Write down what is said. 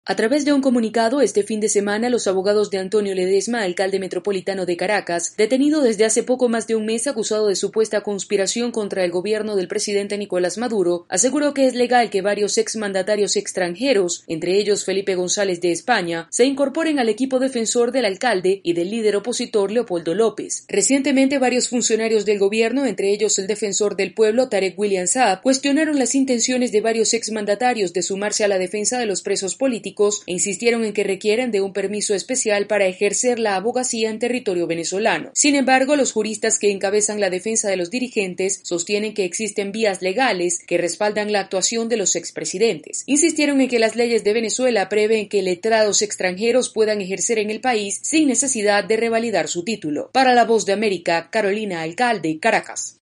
A través de un comunicado, este fin de semana, los abogados de Antonio Ledesma, alcalde metropolitano de Caracas, detenido desde hace poco más de un mes acusado de supuesta conspiración contra el gobierno del presidente Nicolás Maduro, aseguró que es legal que varios exmandatarios extranjeros, entre ellos Felipe González de España, se incorporen al equipo defensor del alcalde y del líder opositor Leopoldo López. Recientemente, varios funcionarios del gobierno, entre ellos el defensor del pueblo Tarek William Saab, cuestionaron las intenciones de varios exmandatarios de sumarse a la defensa de los presos políticos e insistieron en que requieren de un permiso especial para ejercer la abogacía en territorio venezolano. Sin embargo, los juristas que encabezan la defensa de los dirigentes sostienen que existen vías legales que respaldan la actuación de los expresidentes. Insistieron en que las leyes de Venezuela prevén que letrados extranjeros puedan ejercer en el país sin necesidad de revalidar su título. Para La Voz de América, Carolina Alcalde, Caracas.